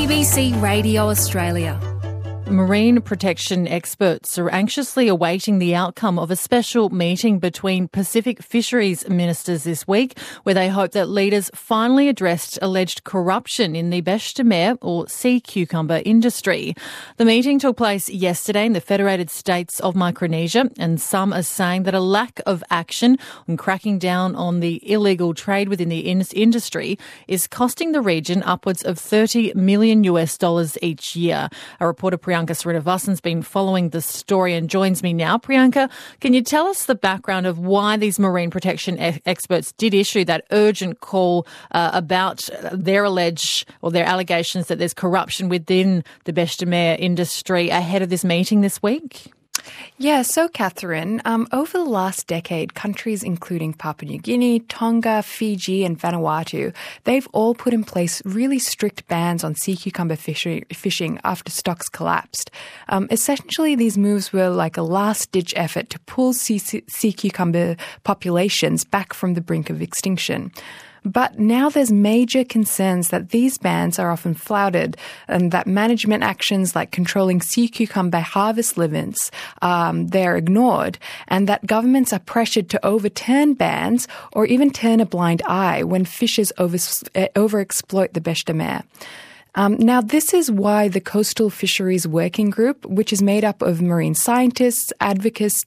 ABC Radio Australia. Marine protection experts are anxiously awaiting the outcome of a special meeting between Pacific Fisheries ministers this week, where they hope that leaders finally addressed alleged corruption in the bêche de mer or sea cucumber industry. The meeting took place yesterday in the Federated States of Micronesia, and some are saying that a lack of action on cracking down on the illegal trade within the industry is costing the region upwards of $30 million each year. Our reporter Priyanka Srinivasan's been following the story and joins me now. Priyanka, can you tell us the background of why these marine protection experts did issue that urgent call about their allegations that there's corruption within the bêche de mer industry ahead of this meeting this week? Yeah, so Catherine, over the last decade, countries including Papua New Guinea, Tonga, Fiji and Vanuatu, they've all put in place really strict bans on sea cucumber fishing after stocks collapsed. Essentially, these moves were like a last-ditch effort to pull sea cucumber populations back from the brink of extinction. But now there's major concerns that these bans are often flouted and that management actions like controlling sea cucumber harvest limits, they're ignored, and that governments are pressured to overturn bans or even turn a blind eye when fishers overexploit the bêche de mer. Now, this is why the Coastal Fisheries Working Group, which is made up of marine scientists, advocates,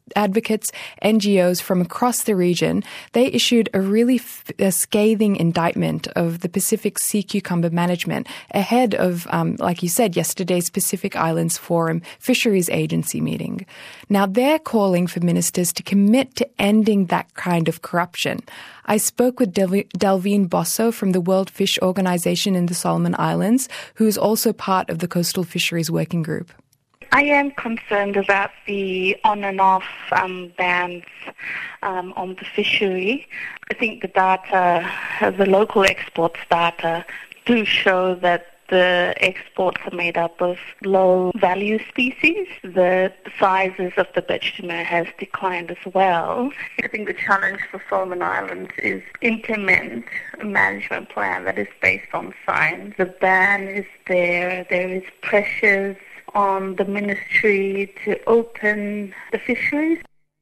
NGOs from across the region, they issued a really scathing indictment of the Pacific sea cucumber management ahead of, like you said, yesterday's Pacific Islands Forum Fisheries Agency meeting. Now, they're calling for ministers to commit to ending that kind of corruption. I spoke with Delvine Bosso from the World Fish Organization in the Solomon Islands, who is also part of the Coastal Fisheries Working Group. I am concerned about the on and off bans on the fishery. I think the data, the local exports data, do show that the exports are made up of low-value species. The sizes of the bêche de mer has declined as well. I think the challenge for Solomon Islands is implement a management plan that is based on science. The ban is there. There is pressures on the ministry to open the fisheries.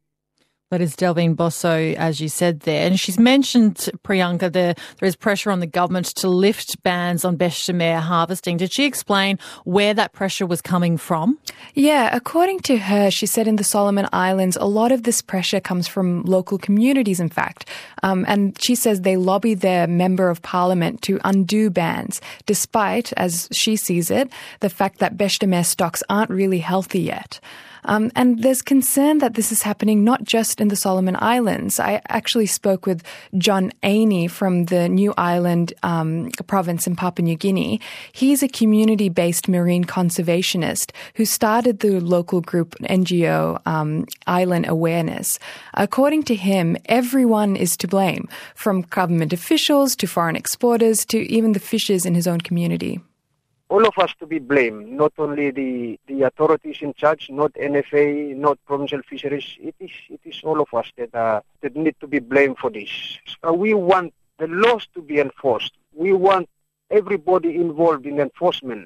That is Delvine Bosso, as you said there. And she's mentioned, Priyanka, there is pressure on the government to lift bans on bêche de mer harvesting. Did she explain where that pressure was coming from? Yeah, according to her, she said in the Solomon Islands, a lot of this pressure comes from local communities, in fact. And she says they lobby their member of parliament to undo bans, despite, as she sees it, the fact that bêche de mer stocks aren't really healthy yet. And there's concern that this is happening not just in the Solomon Islands. I actually spoke with John Ainey from the New Island province in Papua New Guinea. He's a community-based marine conservationist who started the local group NGO Island Awareness. According to him, everyone is to blame, from government officials to foreign exporters to even the fishers in his own community. All of us to be blamed, not only the authorities in charge, not NFA, not provincial fisheries. It is all of us that need to be blamed for this. We want the laws to be enforced. We want everybody involved in enforcement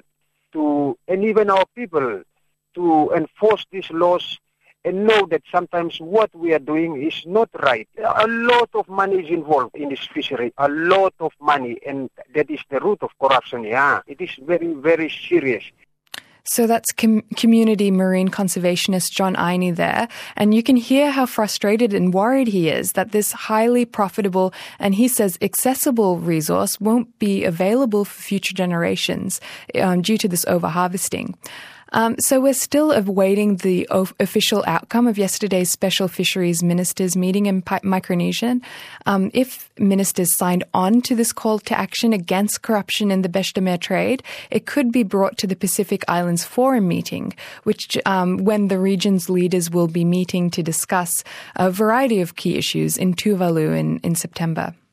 and even our people to enforce these laws and know that sometimes what we are doing is not right. A lot of money is involved in this fishery, a lot of money, and that is the root of corruption. Yeah, it is very, very serious. So that's community marine conservationist John Ainey there. And you can hear how frustrated and worried he is that this highly profitable and, he says, accessible resource won't be available for future generations due to this overharvesting. So we're still awaiting the official outcome of yesterday's Special Fisheries Ministers meeting in Micronesia. If ministers signed on to this call to action against corruption in the bêche de mer trade, it could be brought to the Pacific Islands Forum meeting, which when the region's leaders will be meeting to discuss a variety of key issues in Tuvalu in September.